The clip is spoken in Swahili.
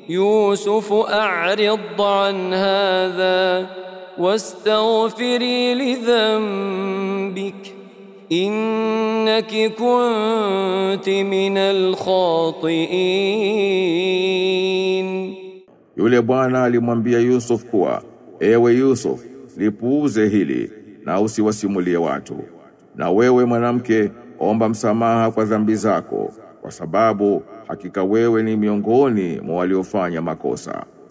يوسف أعرض عن هذا واستغفري لذنبك إنك كنت من الخاطئين. Yule bwana alimwambia Yusuf kuwa, ewe Yusuf, lipuuze hili na usiwasimulie watu. Na wewe mwanamke, omba msamaha kwa dhambi zako, kwa sababu hakika wewe ni miongoni mwa waliofanya makosa.